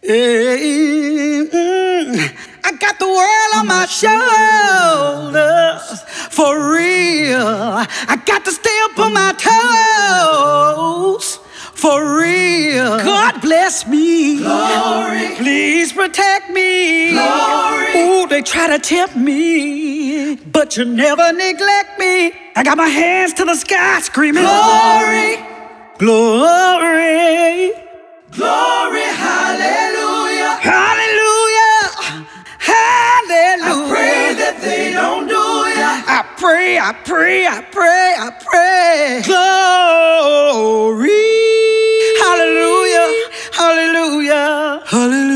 Hey, I got the world on my shoulders, for real. I got to stay up on my toes, for real. God bless me. Glory. Please protect me. Glory. Ooh, they try to tempt me, but you never neglect me. I got my hands to the sky screaming, Glory. Glory. Glory, hallelujah. Hallelujah. Hallelujah. I pray that they don't do ya. I pray. Glory. Hallelujah. Hallelujah. Hallelujah.